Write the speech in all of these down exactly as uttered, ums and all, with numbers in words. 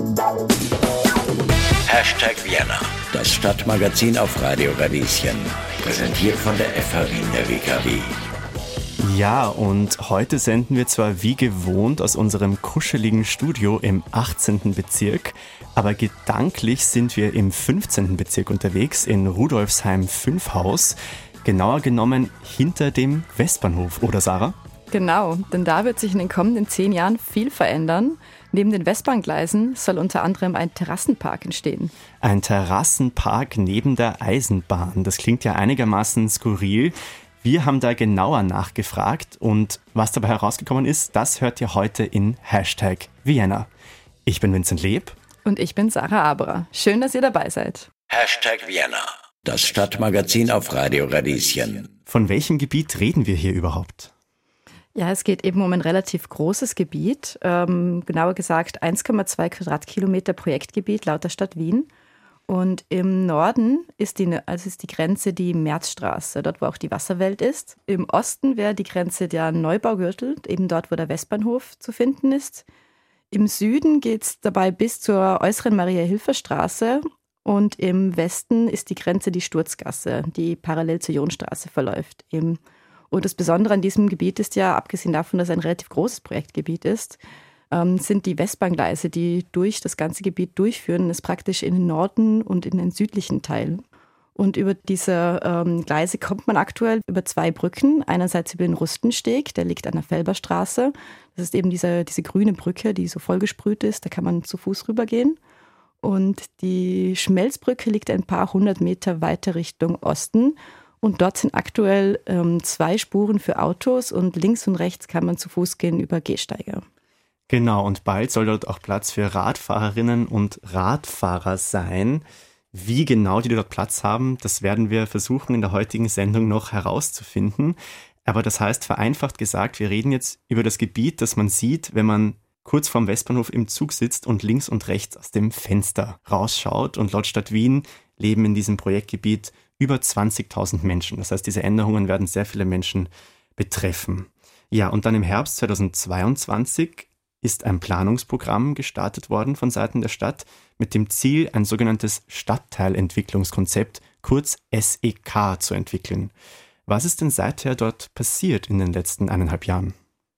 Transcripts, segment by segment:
Hashtag Vienna, das Stadtmagazin auf Radio Radieschen. Präsentiert von der F H Wien der W K W. Ja, und heute senden wir zwar wie gewohnt aus unserem kuscheligen Studio im achtzehnten Bezirk, aber gedanklich sind wir im fünfzehnten Bezirk unterwegs, in Rudolfsheim fünf Haus, genauer genommen hinter dem Westbahnhof, oder Sarah? Genau, denn da wird sich in den kommenden zehn Jahren viel verändern. Neben den Westbahngleisen soll unter anderem ein Terrassenpark entstehen. Ein Terrassenpark neben der Eisenbahn. Das klingt ja einigermaßen skurril. Wir haben da genauer nachgefragt und was dabei herausgekommen ist, das hört ihr heute in Hashtag Vienna. Ich bin Vincent Leb. Und ich bin Sarah Aberer. Schön, dass ihr dabei seid. Hashtag Vienna, das Stadtmagazin auf Radio Radieschen. Von welchem Gebiet reden wir hier überhaupt? Ja, es geht eben um ein relativ großes Gebiet, ähm, genauer gesagt eins Komma zwei Quadratkilometer Projektgebiet laut der Stadt Wien. Und im Norden ist die, also ist die Grenze die Märzstraße, dort wo auch die Wasserwelt ist. Im Osten wäre die Grenze der Neubaugürtel, eben dort wo der Westbahnhof zu finden ist. Im Süden geht es dabei bis zur äußeren Maria-Hilfer-Straße und im Westen ist die Grenze die Sturzgasse, die parallel zur Jonstraße verläuft. Eben. Und das Besondere an diesem Gebiet ist ja, abgesehen davon, dass es ein relativ großes Projektgebiet ist, ähm, sind die Westbahngleise, die durch das ganze Gebiet durchführen. Das ist praktisch in den Norden und in den südlichen Teil. Und über diese ähm, Gleise kommt man aktuell über zwei Brücken. Einerseits über den Rustensteg, der liegt an der Felberstraße. Das ist eben diese, diese grüne Brücke, die so vollgesprüht ist. Da kann man zu Fuß rübergehen. Und die Schmelzbrücke liegt ein paar hundert Meter weiter Richtung Osten. Und dort sind aktuell ähm, zwei Spuren für Autos und links und rechts kann man zu Fuß gehen über Gehsteiger. Genau, und bald soll dort auch Platz für Radfahrerinnen und Radfahrer sein. Wie genau die dort Platz haben, das werden wir versuchen in der heutigen Sendung noch herauszufinden. Aber das heißt, vereinfacht gesagt, wir reden jetzt über das Gebiet, das man sieht, wenn man kurz vorm Westbahnhof im Zug sitzt und links und rechts aus dem Fenster rausschaut. Und laut Stadt Wien leben in diesem Projektgebiet über zwanzigtausend Menschen. Das heißt, diese Änderungen werden sehr viele Menschen betreffen. Ja, und dann im Herbst zweitausendzweiundzwanzig ist ein Planungsprogramm gestartet worden von Seiten der Stadt mit dem Ziel, ein sogenanntes Stadtteilentwicklungskonzept, kurz S E K, zu entwickeln. Was ist denn seither dort passiert in den letzten eineinhalb Jahren?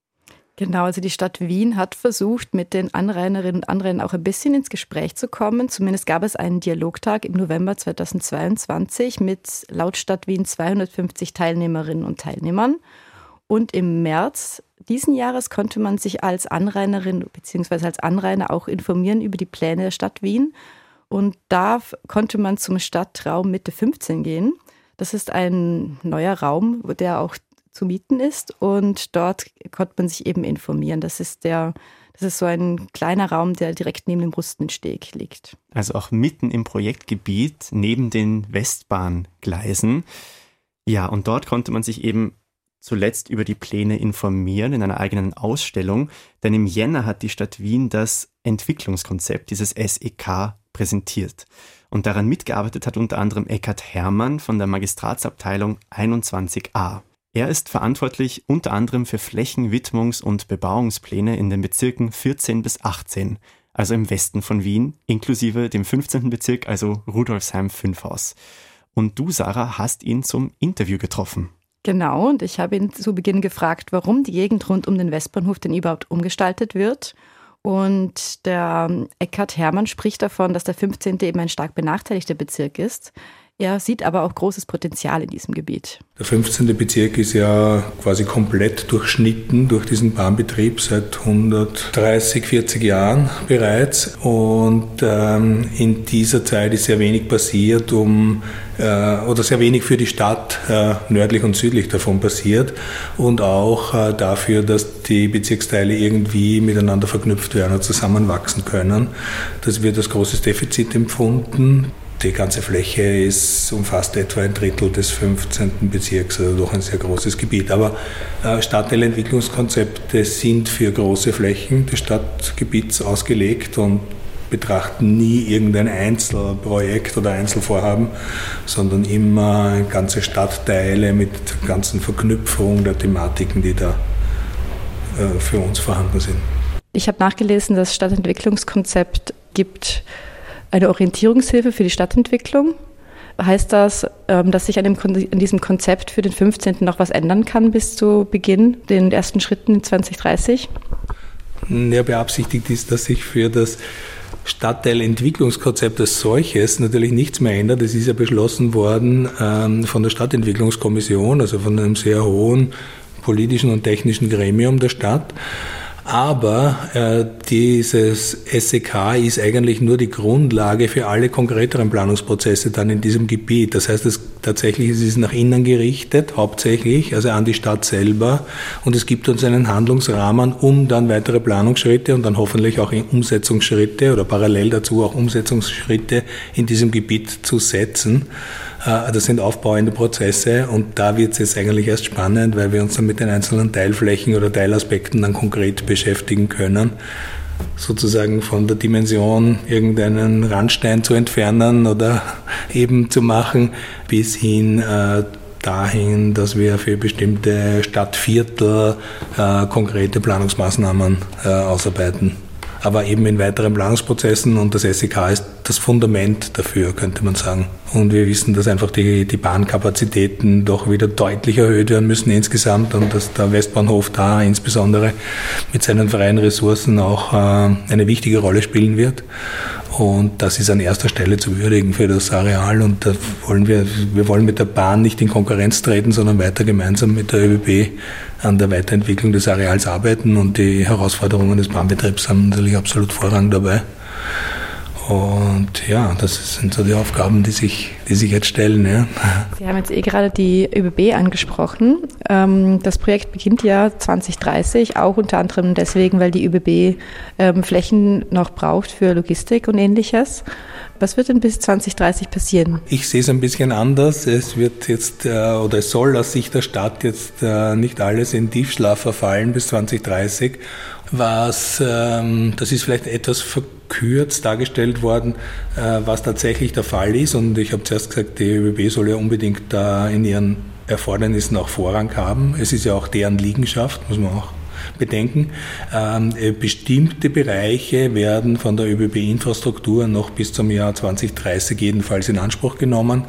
Genau, also die Stadt Wien hat versucht, mit den Anrainerinnen und Anrainern auch ein bisschen ins Gespräch zu kommen. Zumindest gab es einen Dialogtag im November zweitausendzweiundzwanzig mit laut Stadt Wien zweihundertfünfzig Teilnehmerinnen und Teilnehmern. Und im März diesen Jahres konnte man sich als Anrainerin bzw. als Anrainer auch informieren über die Pläne der Stadt Wien. Und da konnte man zum Stadtraum Mitte fünfzehn gehen. Das ist ein neuer Raum, der auch zu mieten ist und dort konnte man sich eben informieren. Das ist der, das ist so ein kleiner Raum, der direkt neben dem Rustensteg liegt. Also auch mitten im Projektgebiet, neben den Westbahngleisen. Ja, und dort konnte man sich eben zuletzt über die Pläne informieren in einer eigenen Ausstellung, denn im Jänner hat die Stadt Wien das Entwicklungskonzept, dieses S E K, präsentiert. Und daran mitgearbeitet hat unter anderem Eckhard Herrmann von der Magistratsabteilung einundzwanzig a. Er ist verantwortlich unter anderem für Flächen-, Widmungs- und Bebauungspläne in den Bezirken vierzehn bis achtzehn, also im Westen von Wien, inklusive dem fünfzehnten Bezirk, also Rudolfsheim fünf Haus. Und du, Sarah, hast ihn zum Interview getroffen. Genau, und ich habe ihn zu Beginn gefragt, warum die Gegend rund um den Westbahnhof denn überhaupt umgestaltet wird. Und der Eckhard Herrmann spricht davon, dass der fünfzehnte eben ein stark benachteiligter Bezirk ist. Er sieht aber auch großes Potenzial in diesem Gebiet. Der fünfzehnte Bezirk ist ja quasi komplett durchschnitten durch diesen Bahnbetrieb seit hundertdreißig, vierzig Jahren bereits. Und ähm, in dieser Zeit ist sehr wenig passiert, um äh, oder sehr wenig für die Stadt äh, nördlich und südlich davon passiert. Und auch äh, dafür, dass die Bezirksteile irgendwie miteinander verknüpft werden und zusammenwachsen können. Das wird als großes Defizit empfunden. Die ganze Fläche ist, umfasst etwa ein Drittel des fünfzehnten Bezirks, also doch ein sehr großes Gebiet. Aber äh, Stadtteilentwicklungskonzepte sind für große Flächen des Stadtgebiets ausgelegt und betrachten nie irgendein Einzelprojekt oder Einzelvorhaben, sondern immer ganze Stadtteile mit der ganzen Verknüpfung der Thematiken, die da äh, für uns vorhanden sind. Ich habe nachgelesen, das Stadtentwicklungskonzept gibt eine Orientierungshilfe für die Stadtentwicklung. Heißt das, dass sich an, dem, an diesem Konzept für den fünfzehnten noch was ändern kann bis zu Beginn, den ersten Schritten in zwanzig dreißig? Ja, beabsichtigt ist, dass sich für das Stadtteilentwicklungskonzept als solches natürlich nichts mehr ändert. Es ist ja beschlossen worden ähm, von der Stadtentwicklungskommission, also von einem sehr hohen politischen und technischen Gremium der Stadt. Aber äh, dieses S E K ist eigentlich nur die Grundlage für alle konkreteren Planungsprozesse dann in diesem Gebiet. Das heißt, es, tatsächlich ist es nach innen gerichtet, hauptsächlich, also an die Stadt selber. Und es gibt uns einen Handlungsrahmen, um dann weitere Planungsschritte und dann hoffentlich auch Umsetzungsschritte oder parallel dazu auch Umsetzungsschritte in diesem Gebiet zu setzen. Das sind aufbauende Prozesse und da wird es jetzt eigentlich erst spannend, weil wir uns dann mit den einzelnen Teilflächen oder Teilaspekten dann konkret beschäftigen können. Sozusagen von der Dimension irgendeinen Randstein zu entfernen oder eben zu machen, bis hin äh, dahin, dass wir für bestimmte Stadtviertel äh, konkrete Planungsmaßnahmen äh, ausarbeiten. Aber eben in weiteren Planungsprozessen und das S E K ist das Fundament dafür, könnte man sagen. Und wir wissen, dass einfach die, die Bahnkapazitäten doch wieder deutlich erhöht werden müssen insgesamt und dass der Westbahnhof da insbesondere mit seinen freien Ressourcen auch äh, eine wichtige Rolle spielen wird. Und das ist an erster Stelle zu würdigen für das Areal und da wollen wir, wir wollen mit der Bahn nicht in Konkurrenz treten, sondern weiter gemeinsam mit der ÖBB an der Weiterentwicklung des Areals arbeiten und die Herausforderungen des Bahnbetriebs haben natürlich absolut Vorrang dabei. Und ja, das sind so die Aufgaben, die sich, die sich jetzt stellen. Ja. Sie haben jetzt eh gerade die ÖBB angesprochen. Das Projekt beginnt ja zwanzig dreißig, auch unter anderem deswegen, weil die ÖBB Flächen noch braucht für Logistik und Ähnliches. Was wird denn bis zwanzig dreißig passieren? Ich sehe es ein bisschen anders. Es wird jetzt, oder es soll aus Sicht der Stadt jetzt nicht alles in Tiefschlaf verfallen bis zwanzig dreißig. Was, das ist vielleicht etwas verkürzt dargestellt worden, was tatsächlich der Fall ist. Und ich habe zuerst gesagt, die ÖBB soll ja unbedingt da in ihren Erfordernissen auch Vorrang haben. Es ist ja auch deren Liegenschaft, muss man auch bedenken. Ähm, bestimmte Bereiche werden von der ÖBB-Infrastruktur noch bis zum Jahr zwanzig dreißig jedenfalls in Anspruch genommen,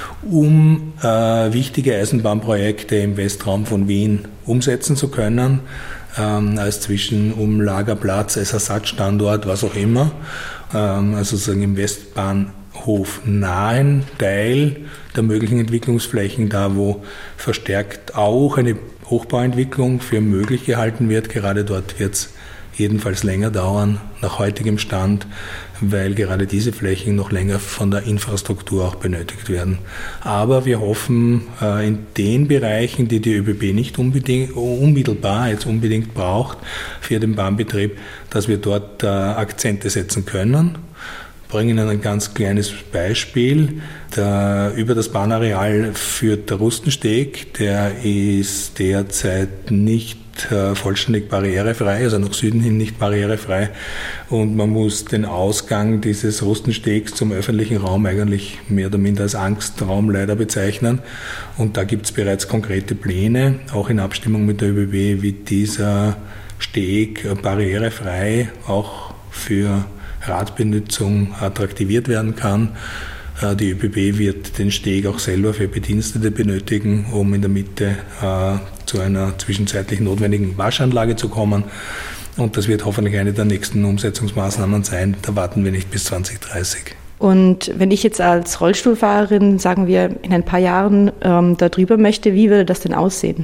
um äh, wichtige Eisenbahnprojekte im Westraum von Wien umsetzen zu können, ähm, als Zwischenumlagerplatz, als Ersatzstandort, was auch immer. Ähm, also sozusagen im Westbahnhof nahen Teil der möglichen Entwicklungsflächen, da wo verstärkt auch eine Hochbauentwicklung für möglich gehalten wird. Gerade dort wird es jedenfalls länger dauern, nach heutigem Stand, weil gerade diese Flächen noch länger von der Infrastruktur auch benötigt werden. Aber wir hoffen, in den Bereichen, die die ÖBB nicht unbedingt, unmittelbar jetzt unbedingt braucht für den Bahnbetrieb, dass wir dort Akzente setzen können. Ich bringe Ihnen ein ganz kleines Beispiel. Der, über das Bahnareal führt der Rustensteg, der ist derzeit nicht äh, vollständig barrierefrei, also nach Süden hin nicht barrierefrei. Und man muss den Ausgang dieses Rustenstegs zum öffentlichen Raum eigentlich mehr oder minder als Angstraum leider bezeichnen. Und da gibt es bereits konkrete Pläne, auch in Abstimmung mit der ÖBB, wie dieser Steg äh, barrierefrei auch für Radbenutzung attraktiviert werden kann. Die ÖBB wird den Steg auch selber für Bedienstete benötigen, um in der Mitte äh, zu einer zwischenzeitlich notwendigen Waschanlage zu kommen. Und das wird hoffentlich eine der nächsten Umsetzungsmaßnahmen sein. Da warten wir nicht bis zwanzig dreißig. Und wenn ich jetzt als Rollstuhlfahrerin, sagen wir, in ein paar Jahren ähm, da drüber möchte, wie würde das denn aussehen?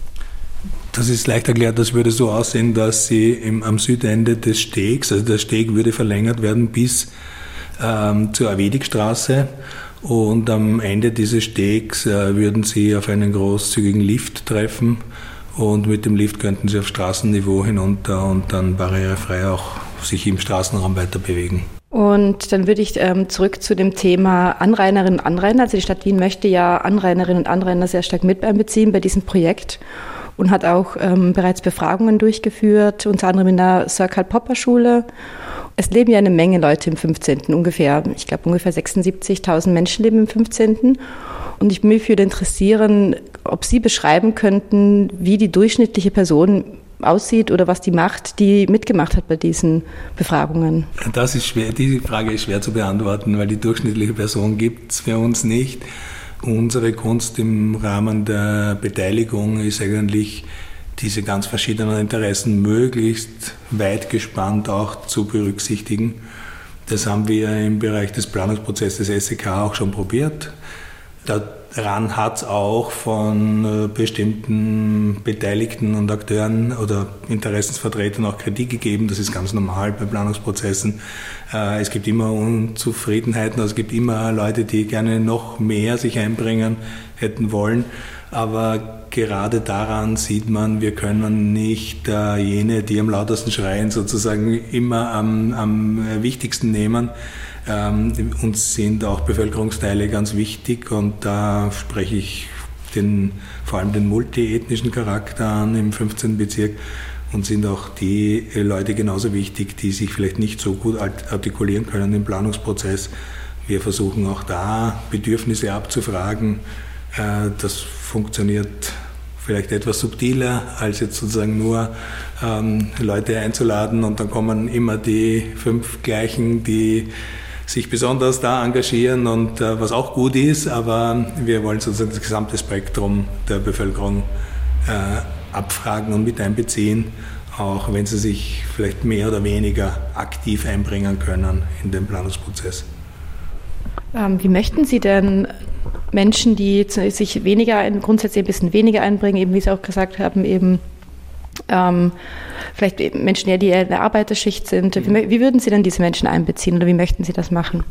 Das ist leicht erklärt, das würde so aussehen, dass Sie im, am Südende des Stegs, also der Steg würde verlängert werden bis ähm, zur Awedigstraße und am Ende dieses Stegs äh, würden Sie auf einen großzügigen Lift treffen und mit dem Lift könnten Sie auf Straßenniveau hinunter und dann barrierefrei auch sich im Straßenraum weiter bewegen. Und dann würde ich ähm, zurück zu dem Thema Anrainerinnen und Anrainer. Also die Stadt Wien möchte ja Anrainerinnen und Anrainer sehr stark mit einbeziehen bei diesem Projekt. Und hat auch ähm, bereits Befragungen durchgeführt, unter anderem in der Sir Karl Popper Schule. Es leben ja eine Menge Leute im fünfzehnten ungefähr, ich glaube ungefähr sechsundsiebzigtausend Menschen leben im fünfzehnten Und ich würde mich interessieren, ob Sie beschreiben könnten, wie die durchschnittliche Person aussieht oder was die macht, die mitgemacht hat bei diesen Befragungen? Das ist schwer, diese Frage ist schwer zu beantworten, weil die durchschnittliche Person gibt es für uns nicht. Unsere Kunst im Rahmen der Beteiligung ist eigentlich, diese ganz verschiedenen Interessen möglichst weit gespannt auch zu berücksichtigen. Das haben wir im Bereich des Planungsprozesses S E K auch schon probiert. Daran hat es auch von bestimmten Beteiligten und Akteuren oder Interessensvertretern auch Kritik gegeben. Das ist ganz normal bei Planungsprozessen. Es gibt immer Unzufriedenheiten, es gibt immer Leute, die gerne noch mehr sich einbringen hätten wollen. Aber gerade daran sieht man, wir können nicht äh, jene, die am lautesten schreien, sozusagen immer am, am wichtigsten nehmen. Ähm, uns sind auch Bevölkerungsteile ganz wichtig und da spreche ich den, vor allem den multiethnischen Charakter an im fünfzehnten Bezirk und sind auch die Leute genauso wichtig, die sich vielleicht nicht so gut artikulieren können im Planungsprozess. Wir versuchen auch da Bedürfnisse abzufragen. Das funktioniert vielleicht etwas subtiler, als jetzt sozusagen nur ähm, Leute einzuladen und dann kommen immer die fünf gleichen, die sich besonders da engagieren und äh, was auch gut ist, aber wir wollen sozusagen das gesamte Spektrum der Bevölkerung äh, abfragen und mit einbeziehen, auch wenn sie sich vielleicht mehr oder weniger aktiv einbringen können in den Planungsprozess. Ähm, wie möchten Sie denn Menschen, die sich weniger, grundsätzlich ein bisschen weniger einbringen, eben wie Sie auch gesagt haben, eben ähm, vielleicht eben Menschen, die in der Arbeiterschicht sind, mhm. wie, wie würden Sie denn diese Menschen einbeziehen oder wie möchten Sie das machen?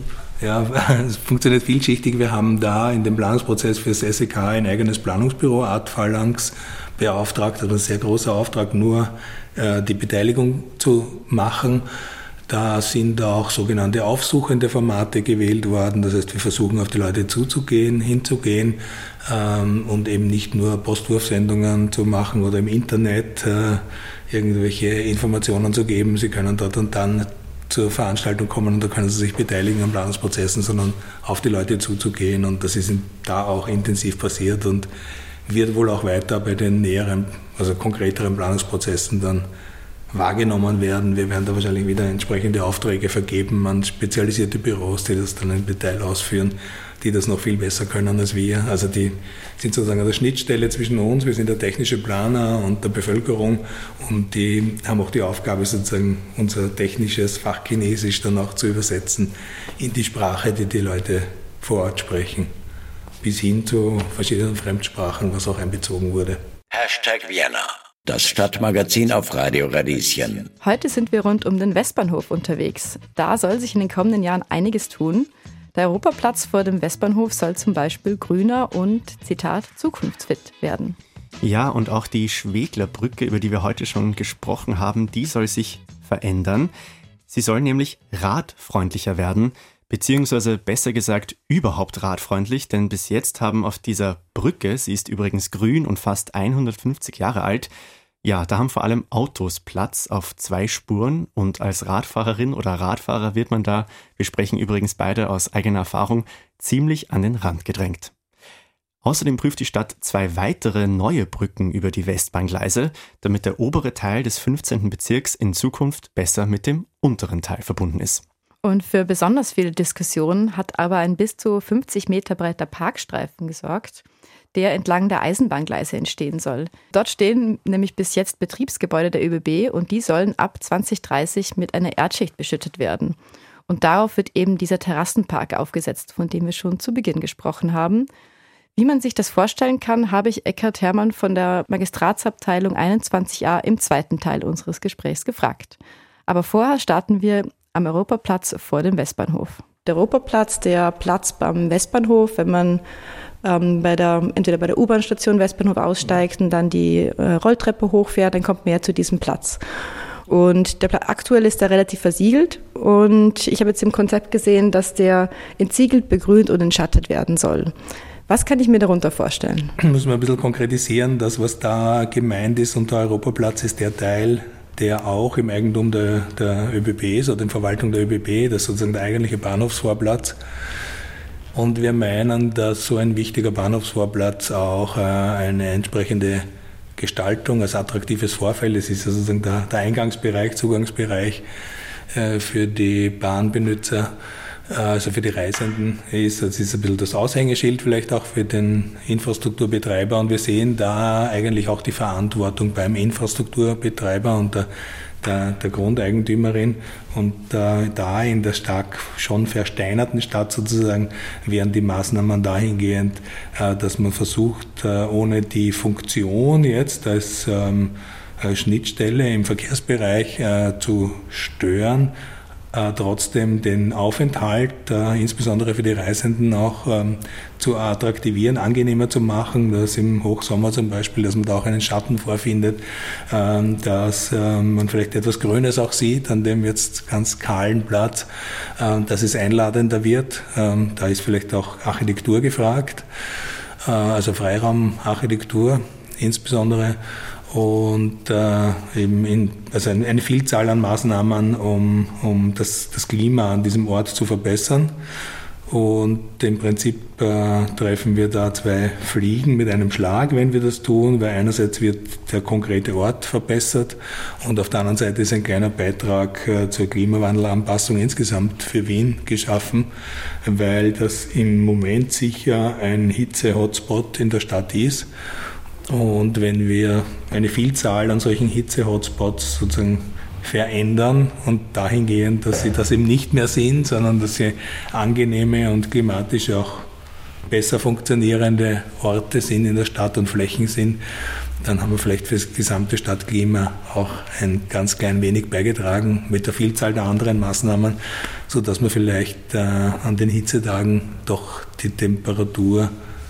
Ja, es funktioniert vielschichtig. Wir haben da in dem Planungsprozess für das S E K ein eigenes Planungsbüro, Art Phalanx, beauftragt, also ein sehr großer Auftrag, nur äh, die Beteiligung zu machen. Da sind auch sogenannte aufsuchende Formate gewählt worden. Das heißt, wir versuchen auf die Leute zuzugehen, hinzugehen ähm, und eben nicht nur Postwurfsendungen zu machen oder im Internet äh, irgendwelche Informationen zu geben. Sie können dort und dann zur Veranstaltung kommen und da können sie sich beteiligen an Planungsprozessen, sondern auf die Leute zuzugehen. Und das ist da auch intensiv passiert und wird wohl auch weiter bei den näheren, also konkreteren Planungsprozessen dann wahrgenommen werden. Wir werden da wahrscheinlich wieder entsprechende Aufträge vergeben an spezialisierte Büros, die das dann im Detail ausführen, die das noch viel besser können als wir. Also die sind sozusagen an der Schnittstelle zwischen uns, wir sind der technische Planer und der Bevölkerung und die haben auch die Aufgabe, sozusagen unser technisches Fachchinesisch dann auch zu übersetzen in die Sprache, die die Leute vor Ort sprechen, bis hin zu verschiedenen Fremdsprachen, was auch einbezogen wurde. Hashtag Vienna. Das Stadtmagazin auf Radio Radieschen. Heute sind wir rund um den Westbahnhof unterwegs. Da soll sich in den kommenden Jahren einiges tun. Der Europaplatz vor dem Westbahnhof soll zum Beispiel grüner und, Zitat, zukunftsfit werden. Ja, und auch die Schweglerbrücke, über die wir heute schon gesprochen haben, die soll sich verändern. Sie soll nämlich radfreundlicher werden, beziehungsweise besser gesagt überhaupt radfreundlich, denn bis jetzt haben auf dieser Brücke, sie ist übrigens grün und fast hundertfünfzig Jahre alt, ja, da haben vor allem Autos Platz auf zwei Spuren und als Radfahrerin oder Radfahrer wird man da, wir sprechen übrigens beide aus eigener Erfahrung, ziemlich an den Rand gedrängt. Außerdem prüft die Stadt zwei weitere neue Brücken über die Westbahngleise, damit der obere Teil des fünfzehnten Bezirks in Zukunft besser mit dem unteren Teil verbunden ist. Und für besonders viele Diskussionen hat aber ein bis zu fünfzig Meter breiter Parkstreifen gesorgt, der entlang der Eisenbahngleise entstehen soll. Dort stehen nämlich bis jetzt Betriebsgebäude der ÖBB und die sollen ab zwanzig dreißig mit einer Erdschicht beschüttet werden. Und darauf wird eben dieser Terrassenpark aufgesetzt, von dem wir schon zu Beginn gesprochen haben. Wie man sich das vorstellen kann, habe ich Eckhard Herrmann von der Magistratsabteilung einundzwanzig a im zweiten Teil unseres Gesprächs gefragt. Aber vorher starten wir am Europaplatz vor dem Westbahnhof. Der Europaplatz, der Platz beim Westbahnhof, wenn man ähm, bei der, entweder bei der U-Bahn-Station Westbahnhof aussteigt und dann die äh, Rolltreppe hochfährt, dann kommt man ja zu diesem Platz. Und der aktuell ist er relativ versiegelt und ich habe jetzt im Konzept gesehen, dass der entsiegelt, begrünt und entschattet werden soll. Was kann ich mir darunter vorstellen? Müssen wir ein bisschen konkretisieren. Das, was da gemeint ist unter Europaplatz, ist der Teil, der auch im Eigentum der, der ÖBB ist oder in Verwaltung der ÖBB, das ist sozusagen der eigentliche Bahnhofsvorplatz. Und wir meinen, dass so ein wichtiger Bahnhofsvorplatz auch äh, eine entsprechende Gestaltung, als attraktives Vorfeld. Es ist sozusagen der, der Eingangsbereich, Zugangsbereich äh, für die Bahnbenutzer, äh, also für die Reisenden ist. Das ist ein bisschen das Aushängeschild vielleicht auch für den Infrastrukturbetreiber. Und wir sehen da eigentlich auch die Verantwortung beim Infrastrukturbetreiber und der Der, der Grundeigentümerin. Und äh, da in der stark schon versteinerten Stadt sozusagen wären die Maßnahmen dahingehend, äh, dass man versucht, äh, ohne die Funktion jetzt als ähm, Schnittstelle im Verkehrsbereich äh, zu stören, äh, trotzdem den Aufenthalt, äh, insbesondere für die Reisenden auch ähm, zu attraktivieren, angenehmer zu machen, dass im Hochsommer zum Beispiel, dass man da auch einen Schatten vorfindet, ähm, dass ähm, man vielleicht etwas Grünes auch sieht an dem jetzt ganz kahlen Platz, ähm, dass es einladender wird. Ähm, da ist vielleicht auch Architektur gefragt, äh, also Freiraumarchitektur insbesondere. Und äh, eben in, also eine Vielzahl an Maßnahmen, um, um das, das Klima an diesem Ort zu verbessern. Und im Prinzip äh, treffen wir da zwei Fliegen mit einem Schlag, wenn wir das tun, weil einerseits wird der konkrete Ort verbessert und auf der anderen Seite ist ein kleiner Beitrag äh, zur Klimawandelanpassung insgesamt für Wien geschaffen, weil das im Moment sicher ein Hitze-Hotspot in der Stadt ist. Und wenn wir eine Vielzahl an solchen Hitze-Hotspots sozusagen verändern und dahingehend, dass sie das eben nicht mehr sind, sondern dass sie angenehme und klimatisch auch besser funktionierende Orte sind in der Stadt und Flächen sind, dann haben wir vielleicht für das gesamte Stadtklima auch ein ganz klein wenig beigetragen mit der Vielzahl der anderen Maßnahmen, sodass wir vielleicht äh, an den Hitzetagen doch die Temperatur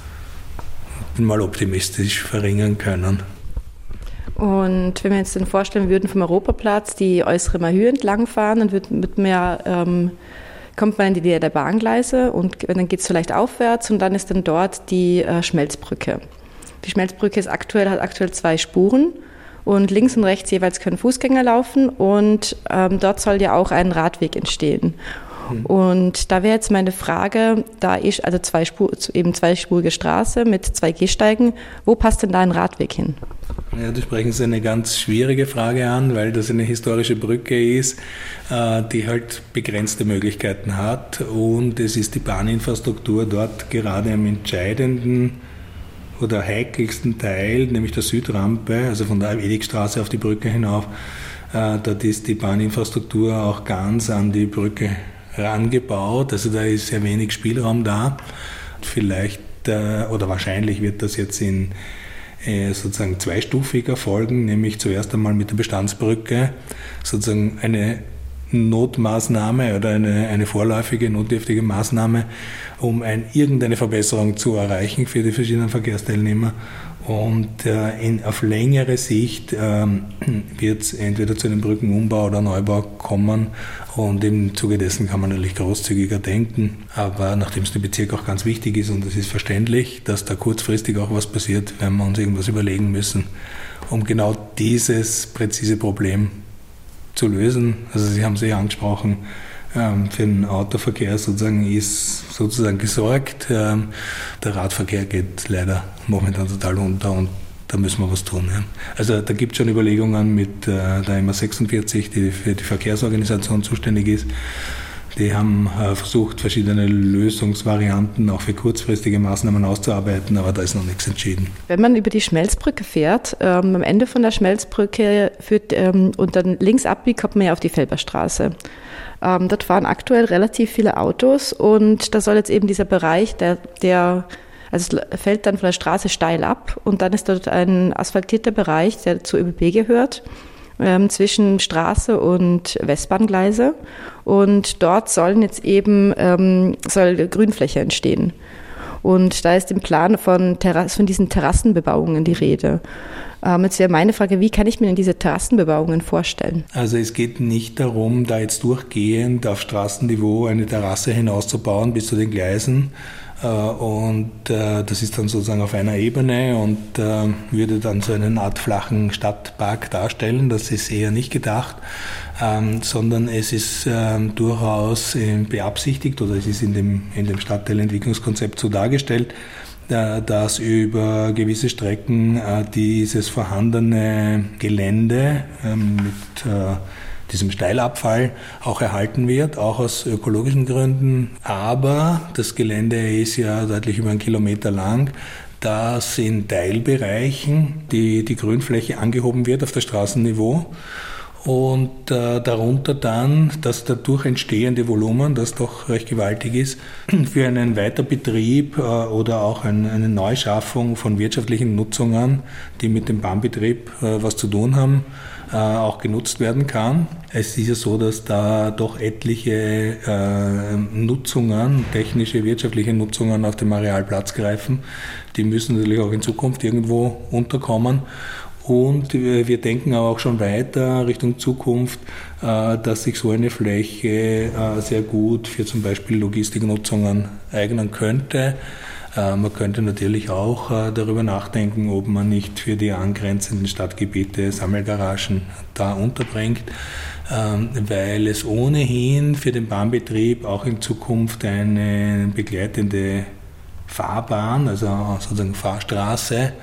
mal optimistisch verringern können. Und wenn wir uns dann vorstellen, wir würden vom Europaplatz die äußere Mahü entlangfahren, dann wird mit mehr, ähm, kommt man in die Nähe der Bahngleise und dann geht es vielleicht aufwärts und dann ist dann dort die äh, Schmelzbrücke. Die Schmelzbrücke ist aktuell, hat aktuell zwei Spuren und links und rechts jeweils können Fußgänger laufen und ähm, dort soll ja auch ein Radweg entstehen. Und da wäre jetzt meine Frage, da ist also zwei Spur, eben zweispurige Straße mit zwei Gehsteigen, wo passt denn da ein Radweg hin? Ja, du sprechen eine ganz schwierige Frage an, weil das eine historische Brücke ist, die halt begrenzte Möglichkeiten hat und es ist die Bahninfrastruktur dort gerade am entscheidenden oder heikelsten Teil, nämlich der Südrampe, also von der Edigstraße auf die Brücke hinauf, dort ist die Bahninfrastruktur auch ganz an die Brücke rangebaut, also da ist sehr wenig Spielraum da. Vielleicht äh, oder wahrscheinlich wird das jetzt in äh, sozusagen zweistufig erfolgen, nämlich zuerst einmal mit der Bestandsbrücke sozusagen eine Notmaßnahme oder eine, eine vorläufige, notdürftige Maßnahme, um ein, irgendeine Verbesserung zu erreichen für die verschiedenen Verkehrsteilnehmer. Und äh, in, auf längere Sicht ähm, wird es entweder zu einem Brückenumbau oder Neubau kommen und im Zuge dessen kann man natürlich großzügiger denken. Aber nachdem es dem Bezirk auch ganz wichtig ist und es ist verständlich, dass da kurzfristig auch was passiert, werden wir uns irgendwas überlegen müssen, um genau dieses präzise Problem zu lösen. Also Sie haben es ja angesprochen, ähm, für den Autoverkehr sozusagen ist sozusagen gesorgt. Ähm, der Radverkehr geht leider momentan total unter und da müssen wir was tun. Ja. Also da gibt es schon Überlegungen mit äh, der M A sechsundvierzig, die für die Verkehrsorganisation zuständig ist. Die haben äh, versucht, verschiedene Lösungsvarianten auch für kurzfristige Maßnahmen auszuarbeiten, aber da ist noch nichts entschieden. Wenn man über die Schmelzbrücke fährt, ähm, am Ende von der Schmelzbrücke führt, ähm, und dann links abbiegt, kommt man ja auf die Felberstraße. Ähm, dort fahren aktuell relativ viele Autos und da soll jetzt eben dieser Bereich, der, der also es fällt dann von der Straße steil ab und dann ist dort ein asphaltierter Bereich, der zur ÖBB gehört, ähm, zwischen Straße und Westbahngleise. Und dort sollen jetzt eben ähm, soll Grünfläche entstehen. Und da ist im Plan von, Terras- von diesen Terrassenbebauungen die Rede. Ähm, jetzt wäre meine Frage, wie kann ich mir denn diese Terrassenbebauungen vorstellen? Also es geht nicht darum, da jetzt durchgehend auf Straßenniveau eine Terrasse hinauszubauen bis zu den Gleisen. Und das ist dann sozusagen auf einer Ebene und würde dann so eine Art flachen Stadtpark darstellen. Das ist eher nicht gedacht, sondern es ist durchaus beabsichtigt oder es ist in dem, in dem Stadtteilentwicklungskonzept so dargestellt, dass über gewisse Strecken dieses vorhandene Gelände mit diesem Steilabfall auch erhalten wird, auch aus ökologischen Gründen. Aber das Gelände ist ja deutlich über einen Kilometer lang, dass in Teilbereichen die, die Grünfläche angehoben wird auf das Straßenniveau. Und äh, darunter dann das dadurch entstehende Volumen, das doch recht gewaltig ist, für einen Weiterbetrieb äh, oder auch ein, eine Neuschaffung von wirtschaftlichen Nutzungen, die mit dem Bahnbetrieb äh, was zu tun haben, äh, auch genutzt werden kann. Es ist ja so, dass da doch etliche äh, Nutzungen, technische, wirtschaftliche Nutzungen auf dem Areal Platz greifen. Die müssen natürlich auch in Zukunft irgendwo unterkommen. Und wir denken aber auch schon weiter Richtung Zukunft, dass sich so eine Fläche sehr gut für zum Beispiel Logistiknutzungen eignen könnte. Man könnte natürlich auch darüber nachdenken, ob man nicht für die angrenzenden Stadtgebiete Sammelgaragen da unterbringt, weil es ohnehin für den Bahnbetrieb auch in Zukunft eine begleitende Fahrbahn, also sozusagen Fahrstraße,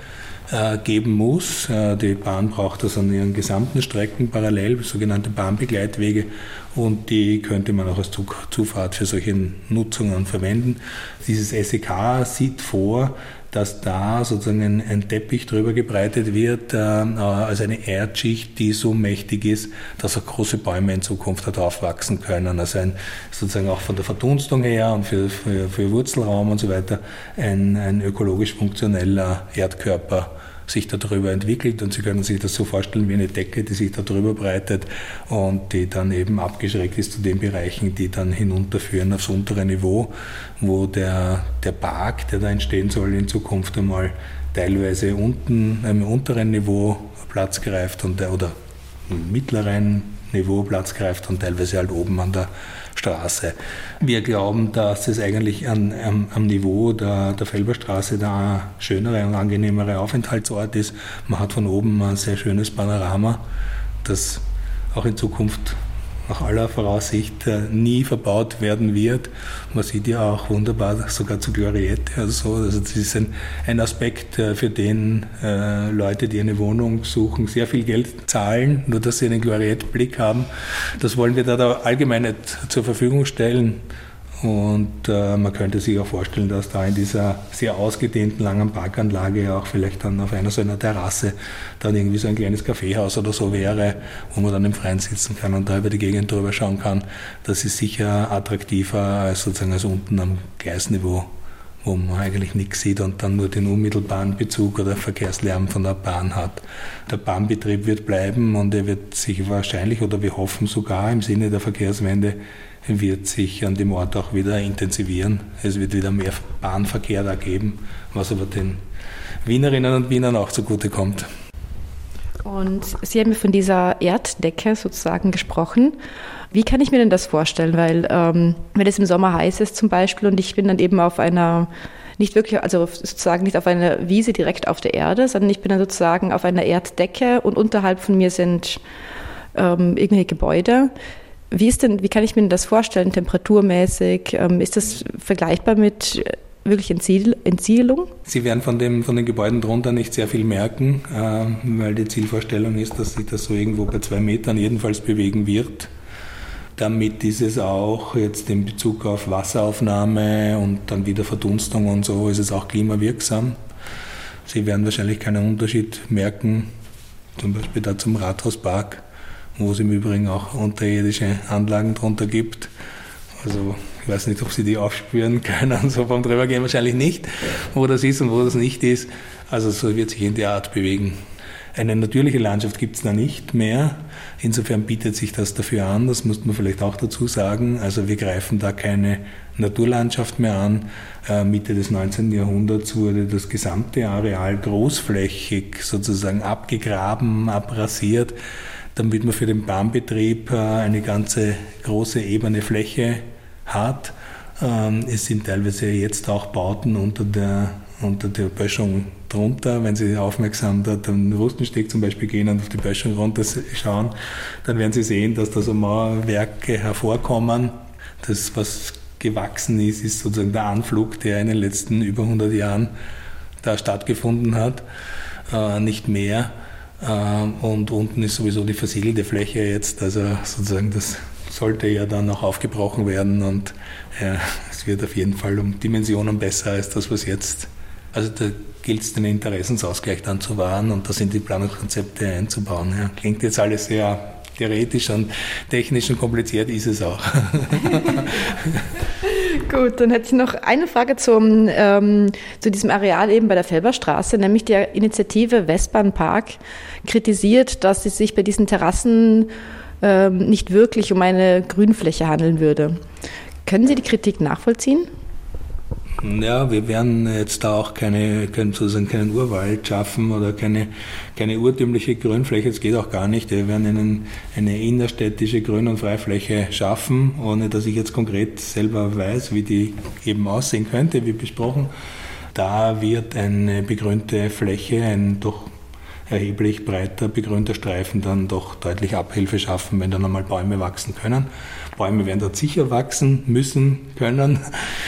geben muss. Die Bahn braucht das an ihren gesamten Strecken parallel, sogenannte Bahnbegleitwege, und die könnte man auch als Zufahrt für solche Nutzungen verwenden. Dieses S E K sieht vor, dass da sozusagen ein, ein Teppich drüber gebreitet wird, äh, also eine Erdschicht, die so mächtig ist, dass auch große Bäume in Zukunft darauf wachsen können. Also ein, sozusagen auch von der Verdunstung her und für, für, für Wurzelraum und so weiter ein, ein ökologisch funktioneller Erdkörper sich darüber entwickelt, und Sie können sich das so vorstellen wie eine Decke, die sich darüber breitet und die dann eben abgeschrägt ist zu den Bereichen, die dann hinunterführen aufs untere Niveau, wo der, der Park, der da entstehen soll, in Zukunft einmal teilweise unten, im unteren Niveau Platz greift und der, oder im mittleren Niveau Platz greift und teilweise halt oben an der Straße. Wir glauben, dass es eigentlich an, am, am Niveau der, der Felberstraße der schönere und angenehmere Aufenthaltsort ist. Man hat von oben ein sehr schönes Panorama, das auch in Zukunft nach aller Voraussicht äh, nie verbaut werden wird. Man sieht ja auch wunderbar sogar zu Gloriette. Also, so. also das ist ein, ein Aspekt, äh, für den äh, Leute, die eine Wohnung suchen, sehr viel Geld zahlen, nur dass sie einen Gloriette-Blick haben. Das wollen wir da, da allgemein nicht zur Verfügung stellen. Und äh, man könnte sich auch vorstellen, dass da in dieser sehr ausgedehnten langen Parkanlage auch vielleicht dann auf einer so einer Terrasse dann irgendwie so ein kleines Kaffeehaus oder so wäre, wo man dann im Freien sitzen kann und da über die Gegend drüber schauen kann. Das ist sicher attraktiver als sozusagen als unten am Gleisniveau, wo man eigentlich nichts sieht und dann nur den unmittelbaren Bezug oder Verkehrslärm von der Bahn hat. Der Bahnbetrieb wird bleiben und er wird sich wahrscheinlich, oder wir hoffen sogar im Sinne der Verkehrswende, wird sich an dem Ort auch wieder intensivieren. Es wird wieder mehr Bahnverkehr da geben, was aber den Wienerinnen und Wienern auch zugutekommt. Und Sie haben von dieser Erddecke sozusagen gesprochen. Wie kann ich mir denn das vorstellen? Weil ähm, wenn es im Sommer heiß ist zum Beispiel und ich bin dann eben auf einer, nicht wirklich, also sozusagen nicht auf einer Wiese direkt auf der Erde, sondern ich bin dann sozusagen auf einer Erddecke und unterhalb von mir sind ähm, irgendwelche Gebäude. Wie ist denn, wie kann ich mir das vorstellen, temperaturmäßig? Ähm, ist das vergleichbar mit wirklich Entsiedl- Entsiedelung? Sie werden von, dem, von den Gebäuden drunter nicht sehr viel merken, äh, weil die Zielvorstellung ist, dass sich das so irgendwo bei zwei Metern jedenfalls bewegen wird. Damit ist es auch jetzt in Bezug auf Wasseraufnahme und dann wieder Verdunstung und so, ist es auch klimawirksam. Sie werden wahrscheinlich keinen Unterschied merken, zum Beispiel da zum Rathauspark, wo es im Übrigen auch unterirdische Anlagen drunter gibt. Also ich weiß nicht, ob Sie die aufspüren können, so vom Drübergehen wahrscheinlich nicht, wo das ist und wo das nicht ist. Also so wird sich in der Art bewegen. Eine natürliche Landschaft gibt es da nicht mehr. Insofern bietet sich das dafür an, das muss man vielleicht auch dazu sagen. Also wir greifen da keine Naturlandschaft mehr an. Äh, Mitte des neunzehnten Jahrhunderts wurde das gesamte Areal großflächig sozusagen abgegraben, abrasiert, damit man für den Bahnbetrieb eine ganze große ebene Fläche hat. Es sind teilweise jetzt auch Bauten unter der, unter der Böschung drunter. Wenn Sie aufmerksam dort am Rustensteg zum Beispiel gehen und auf die Böschung runter schauen, dann werden Sie sehen, dass da so Mauerwerke hervorkommen. Das, was gewachsen ist, ist sozusagen der Anflug, der in den letzten über hundert Jahren da stattgefunden hat, äh, nicht mehr. Äh, und unten ist sowieso die versiegelte Fläche jetzt, also sozusagen das sollte ja dann auch aufgebrochen werden und äh, es wird auf jeden Fall um Dimensionen besser als das, was jetzt, also da gilt es den Interessensausgleich dann zu wahren und da sind die Planungskonzepte einzubauen. Ja. Klingt jetzt alles sehr theoretisch und technisch und kompliziert, ist es auch. Gut, dann hätte ich noch eine Frage zum, ähm, zu diesem Areal eben bei der Felberstraße, nämlich die Initiative Westbahnpark kritisiert, dass es sich bei diesen Terrassen ähm, nicht wirklich um eine Grünfläche handeln würde. Können Sie die Kritik nachvollziehen? Ja, wir werden jetzt da auch keine, können sozusagen keinen Urwald schaffen oder keine, keine urtümliche Grünfläche, das geht auch gar nicht. Wir werden einen, eine innerstädtische Grün- und Freifläche schaffen, ohne dass ich jetzt konkret selber weiß, wie die eben aussehen könnte, wie besprochen. Da wird eine begrünte Fläche, ein doch erheblich breiter begrünter Streifen dann doch deutlich Abhilfe schaffen, wenn dann einmal Bäume wachsen können. Bäume werden dort sicher wachsen müssen können,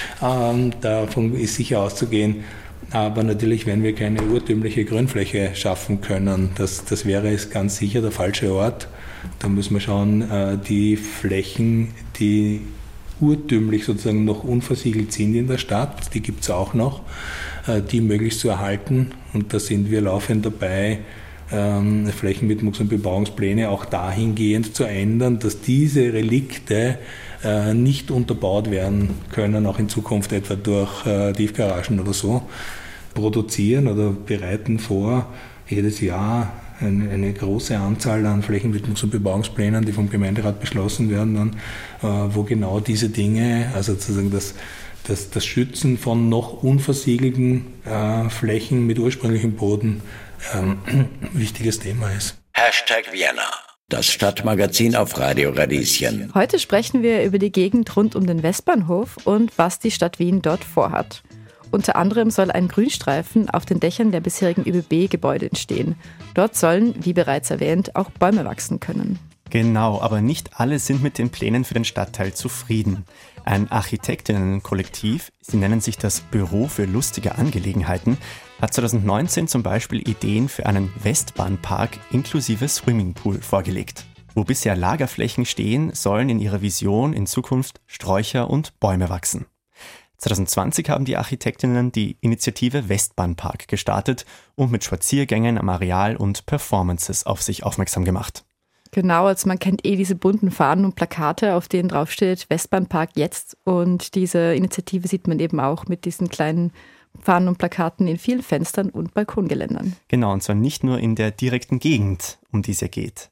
ähm, davon ist sicher auszugehen, aber natürlich werden wir keine urtümliche Grünfläche schaffen können. Das, das wäre es ganz sicher der falsche Ort. Da müssen wir schauen, äh, die Flächen, die urtümlich sozusagen noch unversiegelt sind in der Stadt, die gibt es auch noch, äh, die möglichst zu erhalten und da sind wir laufend dabei, Ähm, Flächenwidmungs- und Bebauungspläne auch dahingehend zu ändern, dass diese Relikte äh, nicht unterbaut werden können, auch in Zukunft etwa durch äh, Tiefgaragen oder so, produzieren oder bereiten vor, jedes Jahr eine, eine große Anzahl an Flächenwidmungs- und Bebauungsplänen, die vom Gemeinderat beschlossen werden, dann, äh, wo genau diese Dinge, also sozusagen das Das, das Schützen von noch unversiegelten äh, Flächen mit ursprünglichem Boden ähm, wichtiges Thema ist. Hashtag Vienna, das Stadtmagazin auf Radio Radieschen. Heute sprechen wir über die Gegend rund um den Westbahnhof und was die Stadt Wien dort vorhat. Unter anderem soll ein Grünstreifen auf den Dächern der bisherigen Ö B B-Gebäude entstehen. Dort sollen, wie bereits erwähnt, auch Bäume wachsen können. Genau, aber nicht alle sind mit den Plänen für den Stadtteil zufrieden. Ein Architektinnenkollektiv, sie nennen sich das Büro für lustige Angelegenheiten, hat zwanzig neunzehn zum Beispiel Ideen für einen Westbahnpark inklusive Swimmingpool vorgelegt. Wo bisher Lagerflächen stehen, sollen in ihrer Vision in Zukunft Sträucher und Bäume wachsen. zwanzig zwanzig haben die Architektinnen die Initiative Westbahnpark gestartet und mit Spaziergängen am Areal und Performances auf sich aufmerksam gemacht. Genau, also man kennt eh diese bunten Fahnen und Plakate, auf denen draufsteht Westbahnpark jetzt. Und diese Initiative sieht man eben auch mit diesen kleinen Fahnen und Plakaten in vielen Fenstern und Balkongeländern. Genau, und zwar nicht nur in der direkten Gegend, um die es ja geht.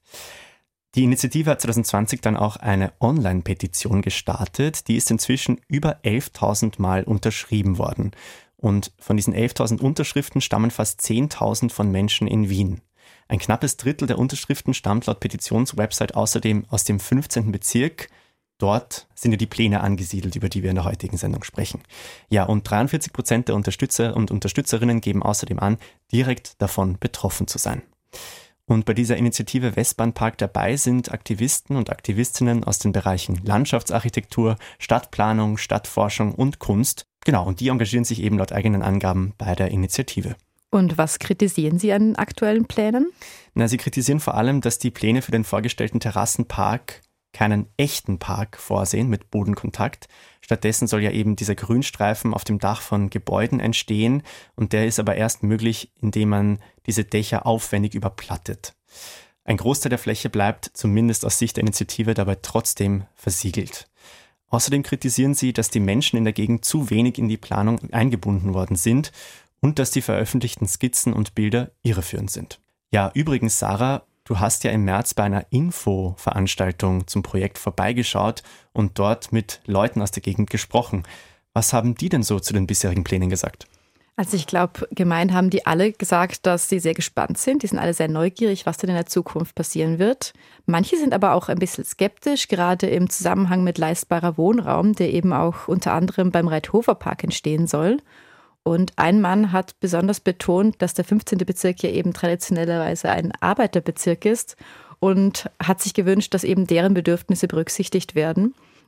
Die Initiative hat zwanzig zwanzig dann auch eine Online-Petition gestartet. Die ist inzwischen über elftausend Mal unterschrieben worden. Und von diesen elftausend Unterschriften stammen fast zehntausend von Menschen in Wien. Ein knappes Drittel der Unterschriften stammt laut Petitionswebsite außerdem aus dem fünfzehnten Bezirk. Dort sind ja die Pläne angesiedelt, über die wir in der heutigen Sendung sprechen. Ja, und dreiundvierzig Prozent der Unterstützer und Unterstützerinnen geben außerdem an, direkt davon betroffen zu sein. Und bei dieser Initiative Westbahnpark dabei sind Aktivisten und Aktivistinnen aus den Bereichen Landschaftsarchitektur, Stadtplanung, Stadtforschung und Kunst. Genau, und die engagieren sich eben laut eigenen Angaben bei der Initiative. Und was kritisieren Sie an aktuellen Plänen? Na, sie kritisieren vor allem, dass die Pläne für den vorgestellten Terrassenpark keinen echten Park vorsehen mit Bodenkontakt. Stattdessen soll ja eben dieser Grünstreifen auf dem Dach von Gebäuden entstehen und der ist aber erst möglich, indem man diese Dächer aufwendig überplattet. Ein Großteil der Fläche bleibt, zumindest aus Sicht der Initiative, dabei trotzdem versiegelt. Außerdem kritisieren sie, dass die Menschen in der Gegend zu wenig in die Planung eingebunden worden sind und dass die veröffentlichten Skizzen und Bilder irreführend sind. Ja, übrigens, Sarah, du hast ja im März bei einer Info-Veranstaltung zum Projekt vorbeigeschaut und dort mit Leuten aus der Gegend gesprochen. Was haben die denn so zu den bisherigen Plänen gesagt? Also ich glaube, gemein haben die alle gesagt, dass sie sehr gespannt sind. Die sind alle sehr neugierig, was denn in der Zukunft passieren wird. Manche sind aber auch ein bisschen skeptisch, gerade im Zusammenhang mit leistbarer Wohnraum, der eben auch unter anderem beim Reithofer-Park entstehen soll. Und ein Mann hat besonders betont, dass der fünfzehnte Bezirk ja eben traditionellerweise ein Arbeiterbezirk ist und hat sich gewünscht, dass eben deren Bedürfnisse berücksichtigt werden.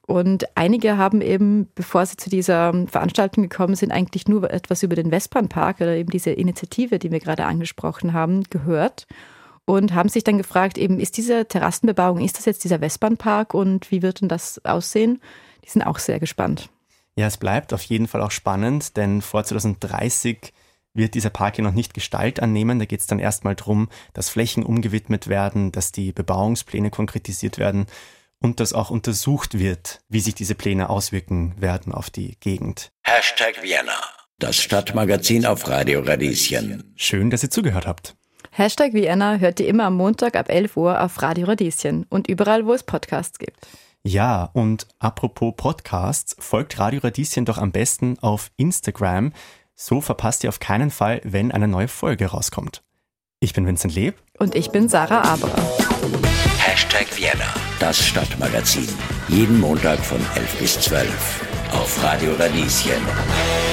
Und einige haben eben, bevor sie zu dieser Veranstaltung gekommen sind, eigentlich nur etwas über den Westbahnpark oder eben diese Initiative, die wir gerade angesprochen haben, gehört und haben sich dann gefragt, eben ist diese Terrassenbebauung, ist das jetzt dieser Westbahnpark und wie wird denn das aussehen? Die sind auch sehr gespannt. Ja, es bleibt auf jeden Fall auch spannend, denn vor zwanzig dreißig wird dieser Park hier noch nicht Gestalt annehmen. Da geht es dann erstmal darum, dass Flächen umgewidmet werden, dass die Bebauungspläne konkretisiert werden und dass auch untersucht wird, wie sich diese Pläne auswirken werden auf die Gegend. Hashtag Vienna, das Stadtmagazin auf Radio Radieschen. Schön, dass ihr zugehört habt. Hashtag Vienna hört ihr immer am Montag ab elf Uhr auf Radio Radieschen und überall, wo es Podcasts gibt. Ja, und apropos Podcasts, folgt Radio Radieschen doch am besten auf Instagram. So verpasst ihr auf keinen Fall, wenn eine neue Folge rauskommt. Ich bin Vincent Leb. Und ich bin Sarah Aberer. Hashtag Vienna, das Stadtmagazin. Jeden Montag von elf bis zwölf auf Radio Radieschen.